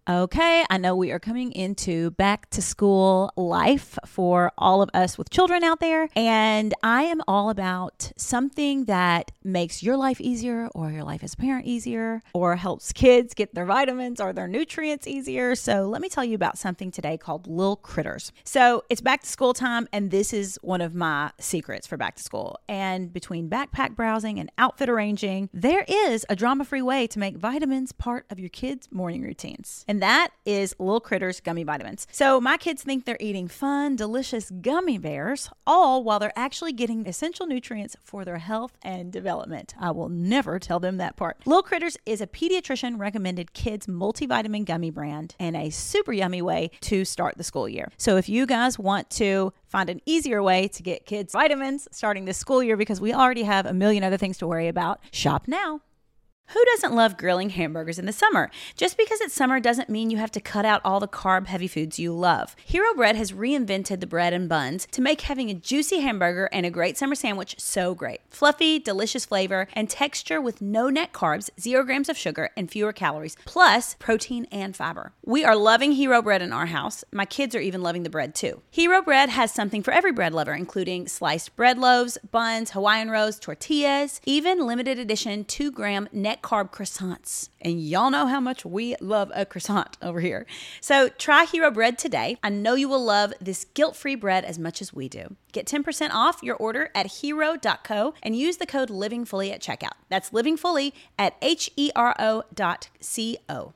Okay, I know we are coming into back to school life for all of us with children out there, and I am all about something that makes your life easier or your life as a parent easier or helps kids get their vitamins or their nutrients easier. So let me tell you about something today called Lil Critters. So it's back to school time, and this is one of my secrets for back to school. And between backpack browsing and outfit arranging, there is a drama-free way to make vitamins part of your kids' morning routines. And that is Lil Critters Gummy Vitamins. So my kids think they're eating fun, delicious gummy bears, all while they're actually getting essential nutrients for their health and development. I will never tell them that part. Lil Critters is a pediatrician recommended kids multivitamin gummy brand and a super yummy way to start the school year. So if you guys want to find an easier way to get kids vitamins starting this school year, because we already have a million other things to worry about, shop now. Who doesn't love grilling hamburgers in the summer? Just because it's summer doesn't mean you have to cut out all the carb-heavy foods you love. Hero Bread has reinvented the bread and buns to make having a juicy hamburger and a great summer sandwich so great. Fluffy, delicious flavor and texture with no net carbs, 0 grams of sugar, and fewer calories, plus protein and fiber. We are loving Hero Bread in our house. My kids are even loving the bread too. Hero Bread has something for every bread lover, including sliced bread loaves, buns, Hawaiian rolls, tortillas, even limited edition 2-gram net carb croissants. And y'all know how much we love a croissant over here. So try Hero Bread today. I know you will love this guilt-free bread as much as we do. Get 10% off your order at hero.co and use the code LIVINGFULLY at checkout. That's LIVINGFULLY at hero.co.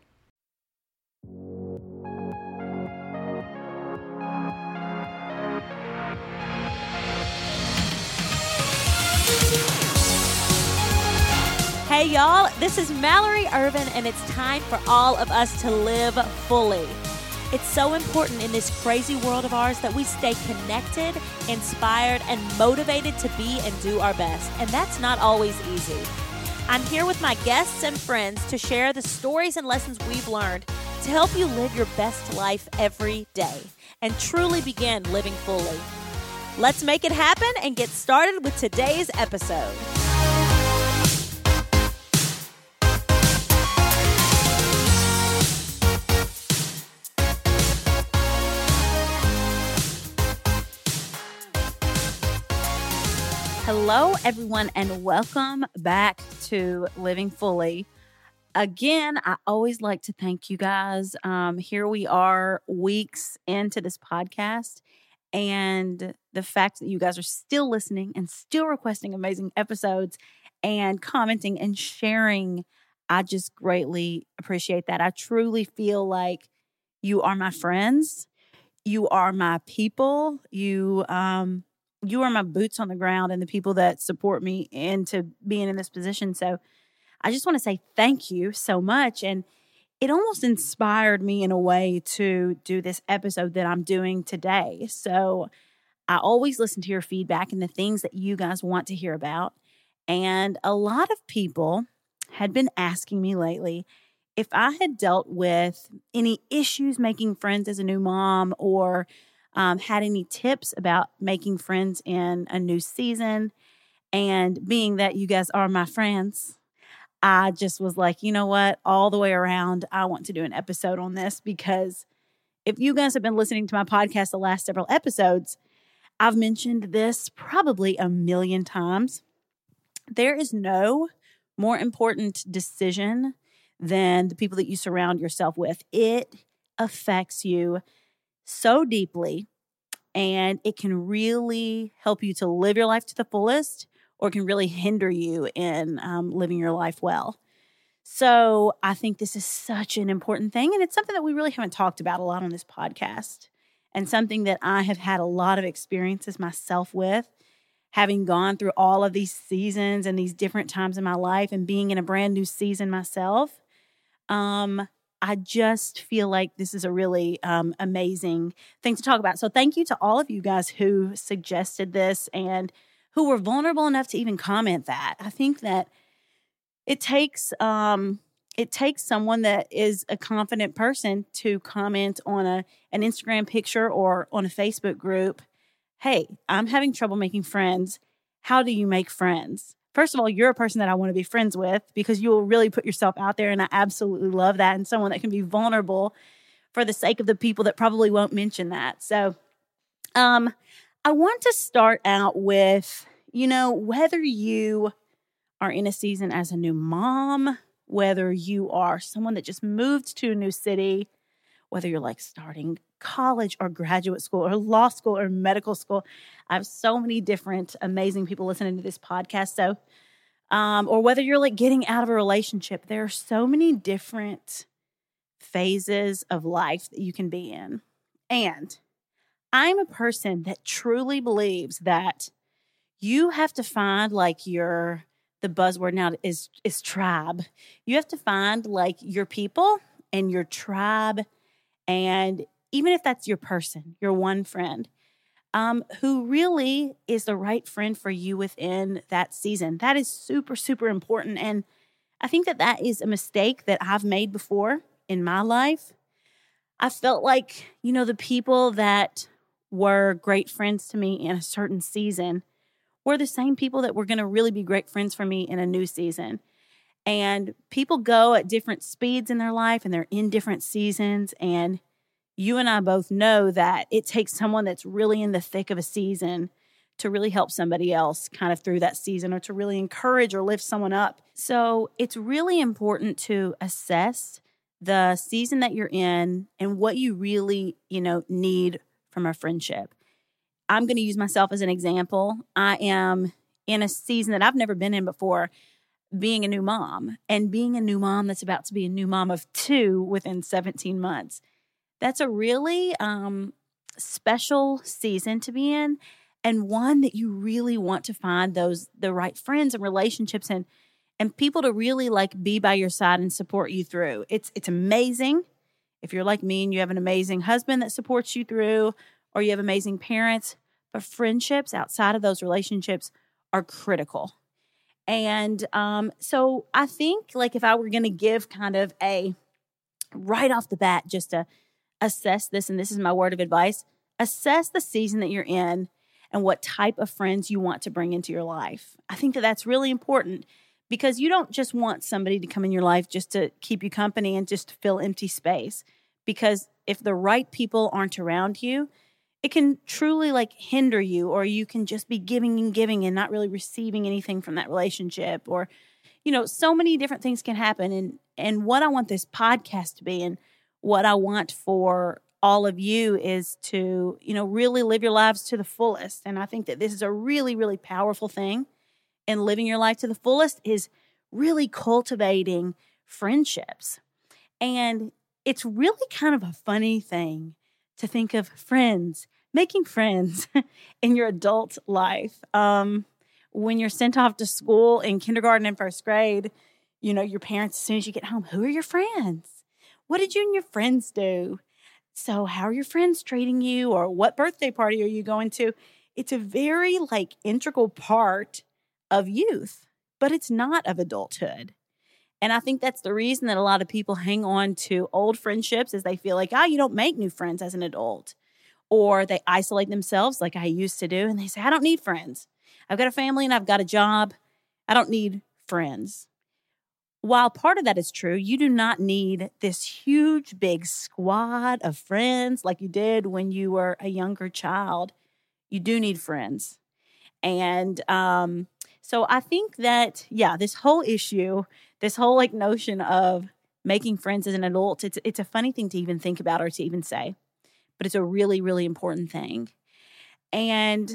Hey y'all, this is Mallory Irvin, and it's time for all of us to live fully. It's so important in this crazy world of ours that we stay connected, inspired, and motivated to be and do our best, and that's not always easy. I'm here with my guests and friends to share the stories and lessons we've learned to help you live your best life every day and truly begin living fully. Let's make it happen and get started with today's episode. Hello, everyone, and welcome back to Living Fully. Again, I always like to thank you guys. Here we are weeks into this podcast, and the fact that you guys are still listening and still requesting amazing episodes and commenting and sharing, I just greatly appreciate that. I truly feel like you are my friends. You are my people. You are my boots on the ground and the people that support me into being in this position. So I just want to say thank you so much. And it almost inspired me in a way to do this episode that I'm doing today. So I always listen to your feedback and the things that you guys want to hear about. And a lot of people had been asking me lately if I had dealt with any issues making friends as a new mom, or had any tips about making friends in a new season. And being that you guys are my friends, I just was like, you know what? All the way around, I want to do an episode on this, because if you guys have been listening to my podcast the last several episodes, I've mentioned this probably a million times. There is no more important decision than the people that you surround yourself with. It affects you so deeply, and it can really help you to live your life to the fullest, or it can really hinder you in living your life well. So I think this is such an important thing, and it's something that we really haven't talked about a lot on this podcast, and something that I have had a lot of experiences myself with, having gone through all of these seasons and these different times in my life and being in a brand new season myself. I just feel like this is a really amazing thing to talk about. So thank you to all of you guys who suggested this and who were vulnerable enough to even comment that. I think that it takes someone that is a confident person to comment on an Instagram picture or on a Facebook group. Hey, I'm having trouble making friends. How do you make friends? first of all, you're a person that I want to be friends with because you will really put yourself out there. And I absolutely love that. And someone that can be vulnerable for the sake of the people that probably won't mention that. So I want to start out with, whether you are in a season as a new mom, whether you are someone that just moved to a new city, whether you're like starting college or graduate school or law school or medical school. I have so many different amazing people listening to this podcast. So, or whether you're like getting out of a relationship, there are so many different phases of life that you can be in. And I'm a person that truly believes that you have to find like the buzzword now is tribe. You have to find like your people and your tribe. And even if that's your person, your one friend, who really is the right friend for you within that season. That is super, super important. And I think that is a mistake that I've made before in my life. I felt like, the people that were great friends to me in a certain season were the same people that were going to really be great friends for me in a new season. And people go at different speeds in their life and they're in different seasons. And you and I both know that it takes someone that's really in the thick of a season to really help somebody else kind of through that season or to really encourage or lift someone up. So it's really important to assess the season that you're in and what you really, need from a friendship. I'm going to use myself as an example. I am in a season that I've never been in before, being a new mom, and being a new mom that's about to be a new mom of 2 within 17 months. That's a really special season to be in, and one that you really want to find the right friends and relationships and people to really like be by your side and support you through. It's amazing if you're like me and you have an amazing husband that supports you through, or you have amazing parents, but friendships outside of those relationships are critical. And so I think like if I were going to give kind of a right off the bat, just to assess this, and this is my word of advice, assess the season that you're in and what type of friends you want to bring into your life. I think that's really important because you don't just want somebody to come in your life just to keep you company and just to fill empty space. Because if the right people aren't around you, it can truly like hinder you, or you can just be giving and not really receiving anything from that relationship, or, so many different things can happen. And what I want this podcast to be and what I want for all of you is to, really live your lives to the fullest. And I think that this is a really, really powerful thing. And living your life to the fullest is really cultivating friendships. And it's really kind of a funny thing to think of making friends in your adult life. When you're sent off to school in kindergarten and first grade, your parents, as soon as you get home, who are your friends? What did you and your friends do? So how are your friends treating you? Or what birthday party are you going to? It's a very integral part of youth, but it's not of adulthood. And I think that's the reason that a lot of people hang on to old friendships, is they feel like, you don't make new friends as an adult. Or they isolate themselves like I used to do. And they say, I don't need friends. I've got a family and I've got a job. I don't need friends. While part of that is true, you do not need this huge, big squad of friends like you did when you were a younger child. You do need friends. And so I think that, this whole issue, this whole notion of making friends as an adult, it's a funny thing to even think about or to even say, but it's a really, really important thing. And,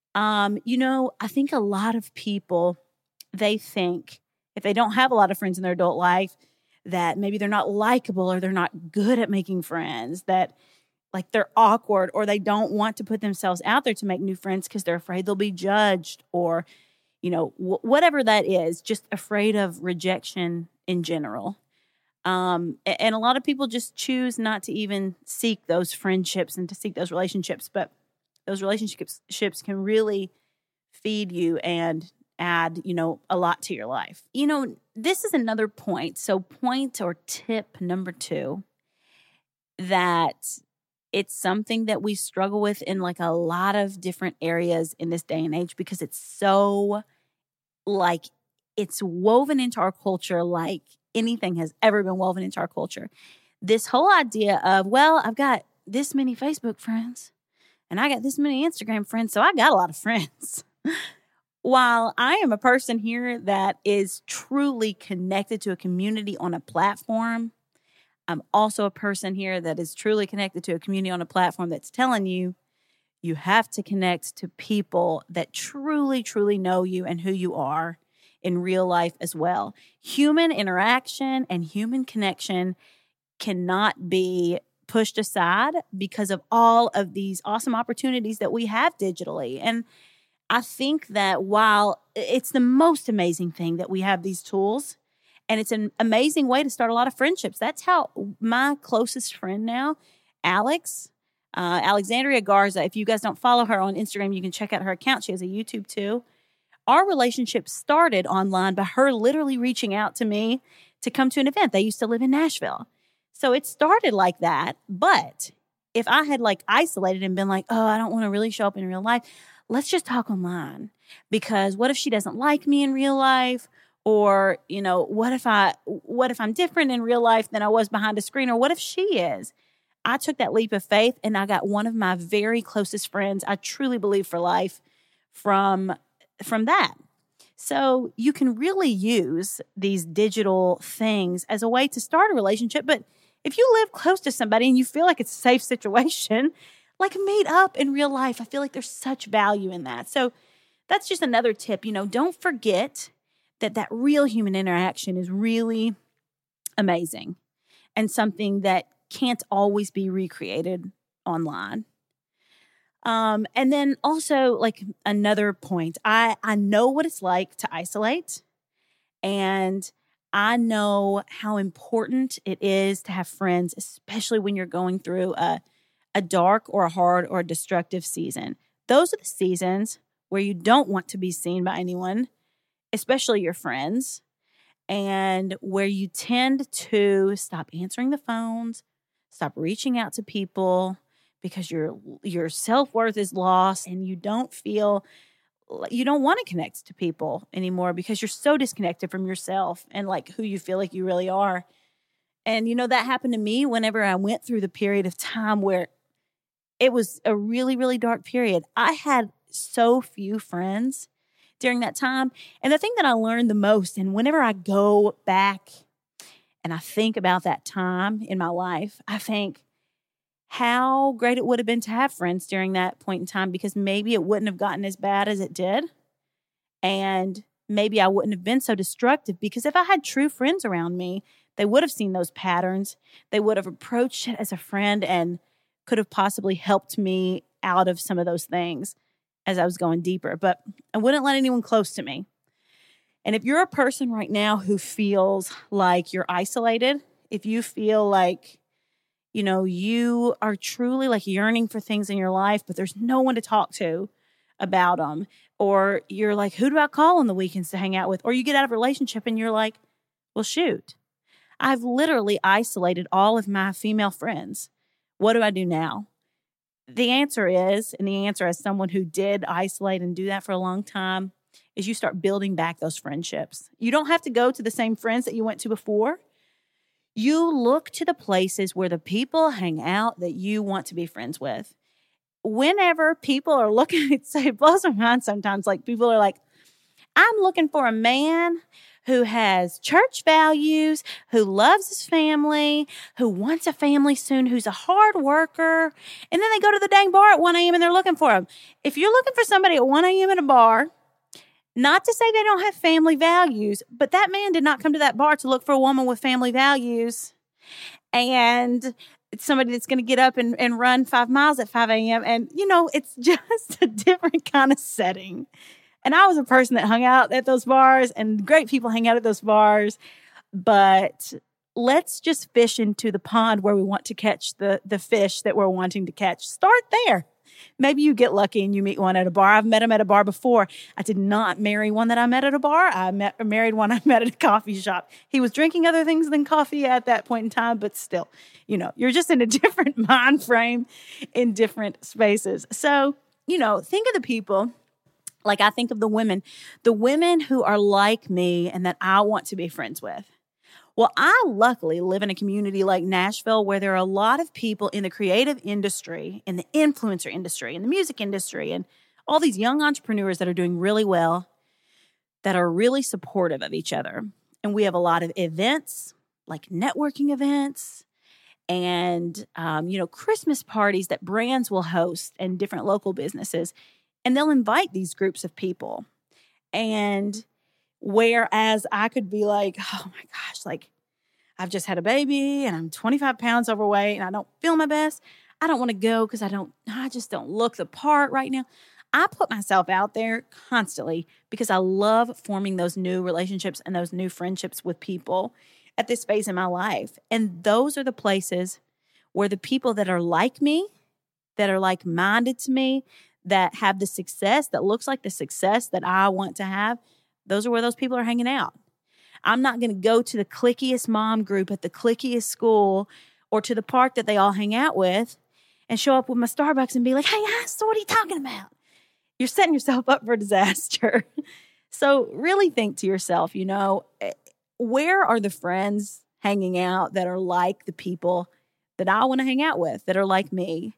I think a lot of people, they think if they don't have a lot of friends in their adult life, that maybe they're not likable or they're not good at making friends, that they're awkward, or they don't want to put themselves out there to make new friends because they're afraid they'll be judged, or, whatever that is, just afraid of rejection in general. And a lot of people just choose not to even seek those friendships and to seek those relationships, but those relationships can really feed you and add, a lot to your life. This is another point. So point or tip number 2, that it's something that we struggle with in a lot of different areas in this day and age, because it's so like it's woven into our culture like anything has ever been woven into our culture. This whole idea of, well, I've got this many Facebook friends and I got this many Instagram friends, so I got a lot of friends. While I am a person here that is truly connected to a community on a platform, I'm also a person here that is truly connected to a community on a platform that's telling you you have to connect to people that truly, truly know you and who you are in real life as well. Human interaction and human connection cannot be pushed aside because of all of these awesome opportunities that we have digitally. And I think that while it's the most amazing thing that we have these tools, and it's an amazing way to start a lot of friendships. That's how my closest friend now, Alexandria Garza, if you guys don't follow her on Instagram, you can check out her account. She has a YouTube too. Our relationship started online by her literally reaching out to me to come to an event. They used to live in Nashville. So it started like that. But if I had like isolated and been like, oh, I don't want to really show up in real life, let's just talk online. Because what if she doesn't like me in real life? Or, you know, what if I'm different in real life than I was behind a screen? Or what if she is? I took that leap of faith and I got one of my very closest friends, I truly believe for life, from that. So you can really use these digital things as a way to start a relationship. But if you live close to somebody and you feel like it's a safe situation, like meet up in real life. I feel like there's such value in that. So that's just another tip. You know, don't forget that real human interaction is really amazing and something that can't always be recreated online. And then also, like, another point, I know what it's like to isolate, and I know how important it is to have friends, especially when you're going through a dark or a hard or a destructive season. Those are the seasons where you don't want to be seen by anyone, especially your friends, and where you tend to stop answering the phones, stop reaching out to people because your self-worth is lost and you don't want to connect to people anymore because you're so disconnected from yourself and like who you feel like you really are. And, you know, that happened to me whenever I went through the period of time where it was a really, really dark period. I had so few friends during that time. And the thing that I learned the most, and whenever I go back and I think about that time in my life, I think how great it would have been to have friends during that point in time, because maybe it wouldn't have gotten as bad as it did. And maybe I wouldn't have been so destructive, because if I had true friends around me, they would have seen those patterns. They would have approached it as a friend and could have possibly helped me out of some of those things as I was going deeper. But I wouldn't let anyone close to me. And if you're a person right now who feels like you're isolated, if you feel like, you know, you are truly like yearning for things in your life, but there's no one to talk to about them, or you're like, who do I call on the weekends to hang out with? Or you get out of a relationship and you're like, well, shoot, I've literally isolated all of my female friends. What do I do now? The answer is, and the answer as someone who did isolate and do that for a long time, is you start building back those friendships. You don't have to go to the same friends that you went to before. You look to the places where the people hang out that you want to be friends with. Whenever people are looking, it blows my mind sometimes. Like, people are like, I'm looking for a man who has church values, who loves his family, who wants a family soon, who's a hard worker. And then they go to the dang bar at 1 a.m. and they're looking for him. If you're looking for somebody at 1 a.m. at a bar, not to say they don't have family values, but that man did not come to that bar to look for a woman with family values and it's somebody that's going to get up and run 5 miles at 5 a.m. And, you know, it's just a different kind of setting. And I was a person that hung out at those bars, and great people hang out at those bars. But let's just fish into the pond where we want to catch the fish that we're wanting to catch. Start there. Maybe you get lucky and you meet one at a bar. I've met him at a bar before. I did not marry one that I met at a bar. I married one I met at a coffee shop. He was drinking other things than coffee at that point in time, but still, you know, you're just in a different mind frame in different spaces. So, you know, think of the people Like I think of the women who are like me and that I want to be friends with. Well, I luckily live in a community like Nashville where there are a lot of people in the creative industry, in the influencer industry, in the music industry, and all these young entrepreneurs that are doing really well, that are really supportive of each other. And we have a lot of events, like networking events, and Christmas parties that brands will host and different local businesses. And they'll invite these groups of people. And whereas I could be like, oh my gosh, like I've just had a baby and I'm 25 pounds overweight and I don't feel my best. I don't want to go because I just don't look the part right now. I put myself out there constantly because I love forming those new relationships and those new friendships with people at this phase in my life. And those are the places where the people that are like me, that are like-minded to me, that have the success that looks like the success that I want to have, those are where those people are hanging out. I'm not going to go to the clickiest mom group at the clickiest school or to the park that they all hang out with and show up with my Starbucks and be like, hey, so what are you talking about? You're setting yourself up for disaster. So really think to yourself, where are the friends hanging out that are like the people that I want to hang out with, that are like me?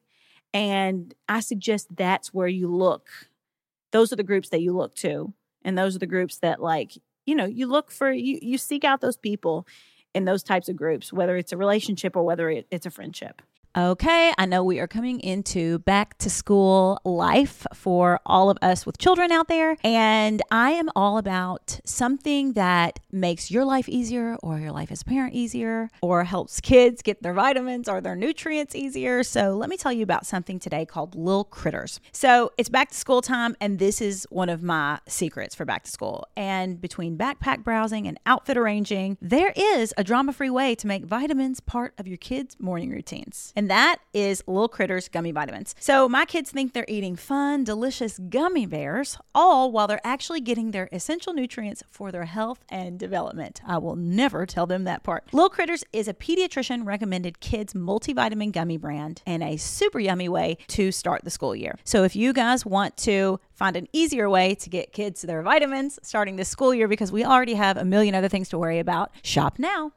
And I suggest that's where you look. Those are the groups that you look to. And those are the groups that you look for, you seek out those people in those types of groups, whether it's a relationship or whether it's a friendship. Okay, I know we are coming into back to school life for all of us with children out there, and I am all about something that makes your life easier or your life as a parent easier or helps kids get their vitamins or their nutrients easier. So let me tell you about something today called Lil Critters. So it's back to school time, and this is one of my secrets for back to school. And between backpack browsing and outfit arranging, there is a drama-free way to make vitamins part of your kids' morning routines. And that is Lil Critters Gummy Vitamins. So my kids think they're eating fun, delicious gummy bears, all while they're actually getting their essential nutrients for their health and development. I will never tell them that part. Lil Critters is a pediatrician recommended kids multivitamin gummy brand and a super yummy way to start the school year. So if you guys want to find an easier way to get kids their vitamins starting this school year, because we already have a million other things to worry about, shop now.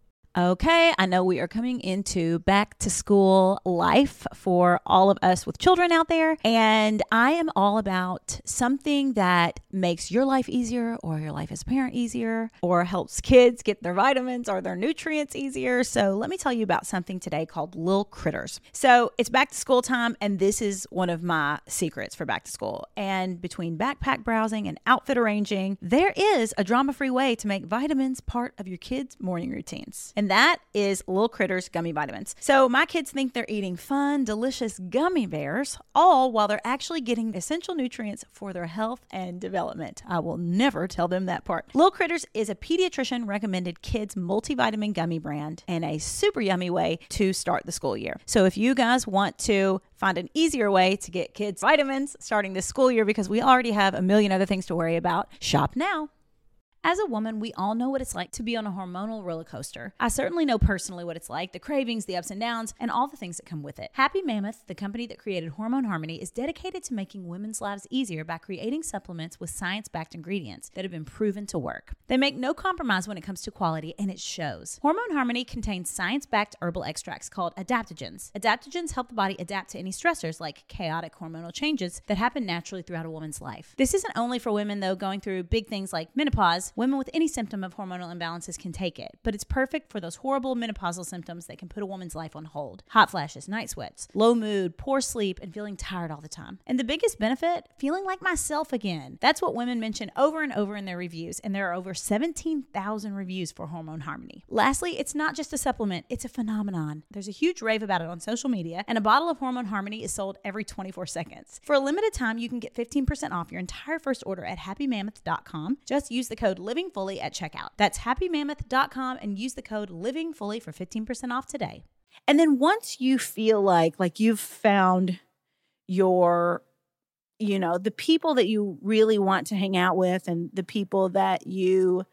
Okay, I know we are coming into back to school life for all of us with children out there, and I am all about something that makes your life easier or your life as a parent easier or helps kids get their vitamins or their nutrients easier. So let me tell you about something today called Lil Critters. So it's back to school time, and this is one of my secrets for back to school. And between backpack browsing and outfit arranging, there is a drama-free way to make vitamins part of your kids' morning routines. And that is Lil Critters Gummy Vitamins. So my kids think they're eating fun, delicious gummy bears, all while they're actually getting essential nutrients for their health and development. I will never tell them that part. Lil Critters is a pediatrician recommended kids multivitamin gummy brand and a super yummy way to start the school year. So if you guys want to find an easier way to get kids vitamins starting this school year, because we already have a million other things to worry about, shop now. As a woman, we all know what it's like to be on a hormonal roller coaster. I certainly know personally what it's like, the cravings, the ups and downs, and all the things that come with it. Happy Mammoth, the company that created Hormone Harmony, is dedicated to making women's lives easier by creating supplements with science-backed ingredients that have been proven to work. They make no compromise when it comes to quality, and it shows. Hormone Harmony contains science-backed herbal extracts called adaptogens. Adaptogens help the body adapt to any stressors like chaotic hormonal changes that happen naturally throughout a woman's life. This isn't only for women, though, going through big things like menopause. Women with any symptom of hormonal imbalances can take it, but it's perfect for those horrible menopausal symptoms that can put a woman's life on hold. Hot flashes, night sweats, low mood, poor sleep, and feeling tired all the time. And the biggest benefit, feeling like myself again. That's what women mention over and over in their reviews, and there are over 17,000 reviews for Hormone Harmony. Lastly, it's not just a supplement, it's a phenomenon. There's a huge rave about it on social media, and a bottle of Hormone Harmony is sold every 24 seconds. For a limited time, you can get 15% off your entire first order at happymammoth.com. Just use the code LIVINGFULLY at checkout. That's happymammoth.com and use the code LIVINGFULLY for 15% off today. And then once you feel like you've found your, the people that you really want to hang out with and the people that you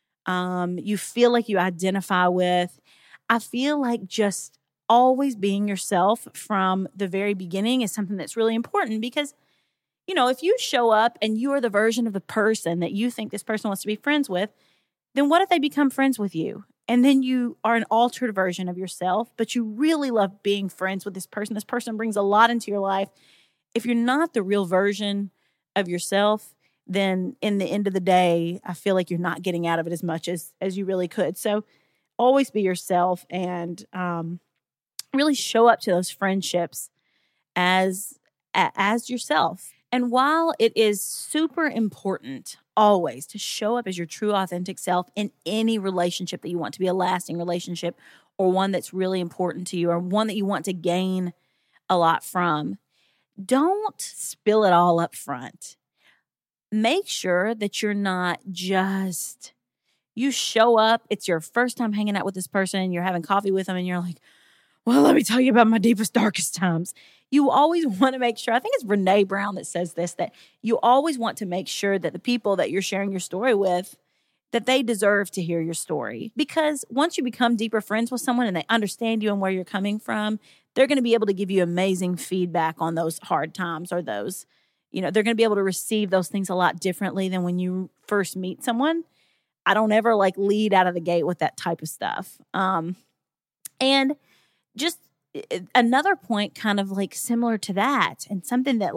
feel like you identify with, I feel like just always being yourself from the very beginning is something that's really important, because if you show up and you are the version of the person that you think this person wants to be friends with, then what if they become friends with you? And then you are an altered version of yourself, but you really love being friends with this person. This person brings a lot into your life. If you're not the real version of yourself, then in the end of the day, I feel like you're not getting out of it as much as you really could. So always be yourself and really show up to those friendships as yourself. And while it is super important always to show up as your true, authentic self in any relationship that you want to be a lasting relationship or one that's really important to you or one that you want to gain a lot from, don't spill it all up front. Make sure that you're not just, you show up, it's your first time hanging out with this person, you're having coffee with them, and you're like, well, let me tell you about my deepest, darkest times. You always want to make sure, I think it's Brene Brown that says this, that you always want to make sure that the people that you're sharing your story with, that they deserve to hear your story. Because once you become deeper friends with someone and they understand you and where you're coming from, they're going to be able to give you amazing feedback on those hard times or those, they're going to be able to receive those things a lot differently than when you first meet someone. I don't ever lead out of the gate with that type of stuff. And just another point kind of similar to that and something that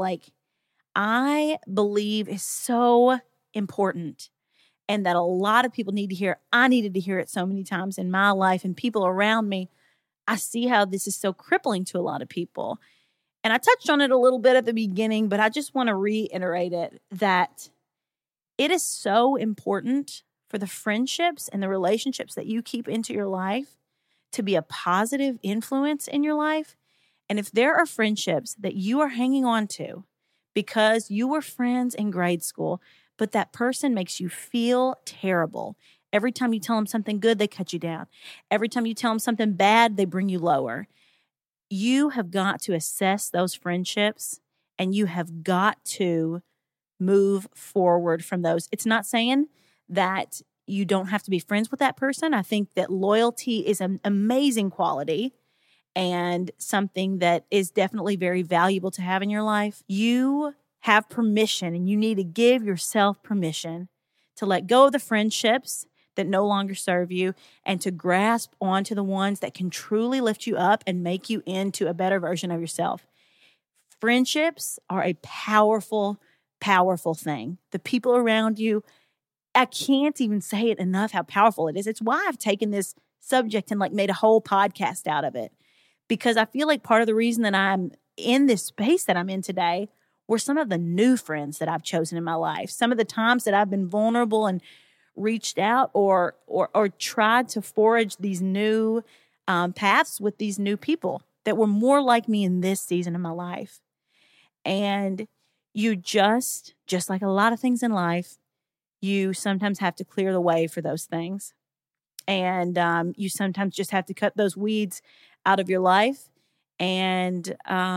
I believe is so important and that a lot of people need to hear. I needed to hear it so many times in my life and people around me. I see how this is so crippling to a lot of people. And I touched on it a little bit at the beginning, but I just want to reiterate it, that it is so important for the friendships and the relationships that you keep into your life to be a positive influence in your life. And if there are friendships that you are hanging on to because you were friends in grade school, but that person makes you feel terrible. Every time you tell them something good, they cut you down. Every time you tell them something bad, they bring you lower. You have got to assess those friendships and you have got to move forward from those. It's not saying that you don't have to be friends with that person. I think that loyalty is an amazing quality and something that is definitely very valuable to have in your life. You have permission and you need to give yourself permission to let go of the friendships that no longer serve you and to grasp onto the ones that can truly lift you up and make you into a better version of yourself. Friendships are a powerful, powerful thing. The people around you, I can't even say it enough how powerful it is. It's why I've taken this subject and made a whole podcast out of it, because I feel like part of the reason that I'm in this space that I'm in today were some of the new friends that I've chosen in my life. Some of the times that I've been vulnerable and reached out or tried to forge these new paths with these new people that were more like me in this season of my life. And you just like a lot of things in life, you sometimes have to clear the way for those things. And you sometimes just have to cut those weeds out of your life and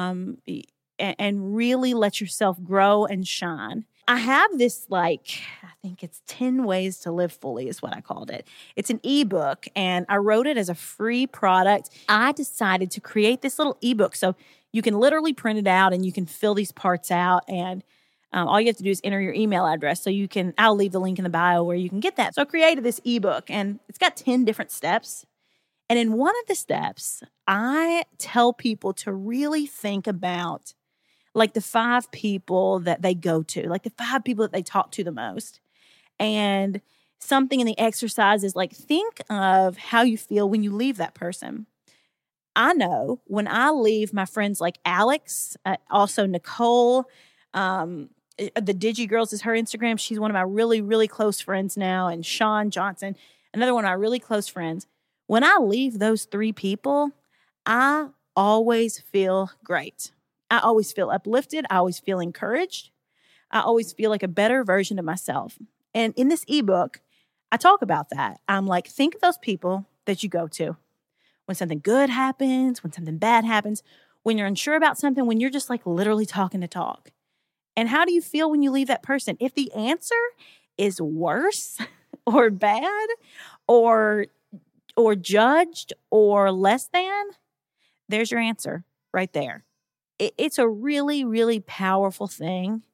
really let yourself grow and shine. I have this, I think it's 10 Ways to Live Fully is what I called it. It's an ebook, and I wrote it as a free product. I decided to create this little ebook so you can literally print it out and you can fill these parts out, and all you have to do is enter your email address. So I'll leave the link in the bio where you can get that. So I created this ebook, and it's got 10 different steps. And in one of the steps, I tell people to really think about the 5 people that they go to, the 5 people that they talk to the most. And something in the exercise is think of how you feel when you leave that person. I know when I leave my friends like Alex, also Nicole, the Digi Girls is her Instagram. She's one of my really, really close friends now. And Sean Johnson, another one of my really close friends. When I leave those 3 people, I always feel great. I always feel uplifted. I always feel encouraged. I always feel like a better version of myself. And in this ebook, I talk about that. I'm think of those people that you go to when something good happens, when something bad happens, when you're unsure about something, when you're just literally talking to talk. And how do you feel when you leave that person? If the answer is worse or bad or judged or less than, there's your answer right there. It's a really, really powerful thing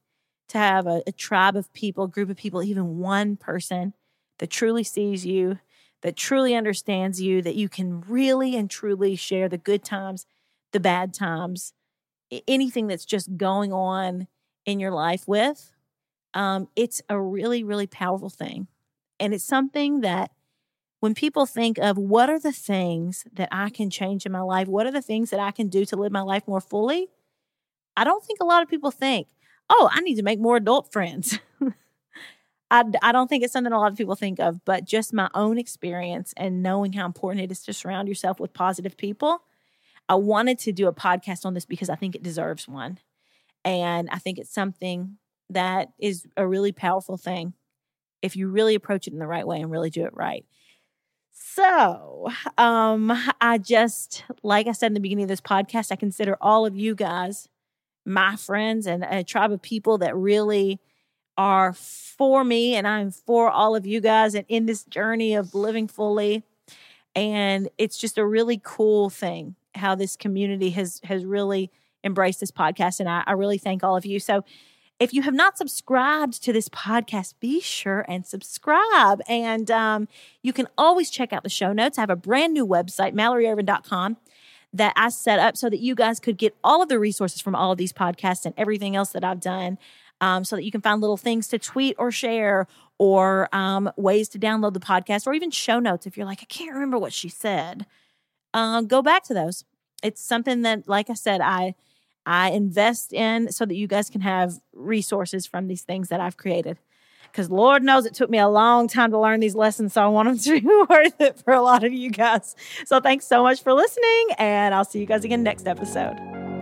to have a tribe of people, a group of people, even one person that truly sees you, that truly understands you, that you can really and truly share the good times, the bad times, anything that's just going on in your life with. It's a really, really powerful thing. And it's something that when people think of what are the things that I can change in my life, what are the things that I can do to live my life more fully, I don't think a lot of people think, oh, I need to make more adult friends. I don't think it's something a lot of people think of, but just my own experience and knowing how important it is to surround yourself with positive people. I wanted to do a podcast on this because I think it deserves one. And I think it's something that is a really powerful thing if you really approach it in the right way and really do it right. So, I just, like I said in the beginning of this podcast, I consider all of you guys my friends and a tribe of people that really are for me, and I'm for all of you guys and in this journey of living fully. And it's just a really cool thing how this community has really embraced this podcast, and I really thank all of you. So if you have not subscribed to this podcast, be sure and subscribe. And you can always check out the show notes. I have a brand new website, MalloryIrvin.com, that I set up so that you guys could get all of the resources from all of these podcasts and everything else that I've done, so that you can find little things to tweet or share, or ways to download the podcast, or even show notes. If you're like, I can't remember what she said, go back to those. It's something that, like I said, I invest in so that you guys can have resources from these things that I've created. Because Lord knows it took me a long time to learn these lessons, so I want them to be worth it for a lot of you guys. So thanks so much for listening, and I'll see you guys again next episode.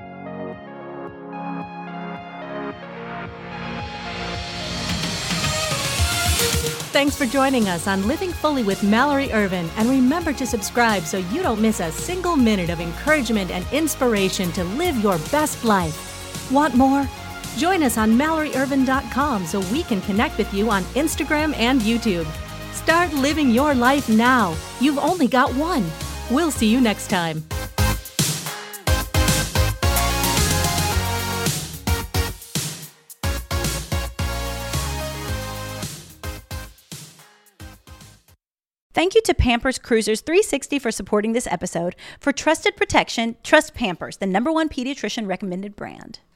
Thanks for joining us on Living Fully with Mallory Irvin, and remember to subscribe so you don't miss a single minute of encouragement and inspiration to live your best life. Want more? Join us on MalloryIrvin.com so we can connect with you on Instagram and YouTube. Start living your life now. You've only got one. We'll see you next time. Thank you to Pampers Cruisers 360 for supporting this episode. For trusted protection, trust Pampers, the #1 pediatrician recommended brand.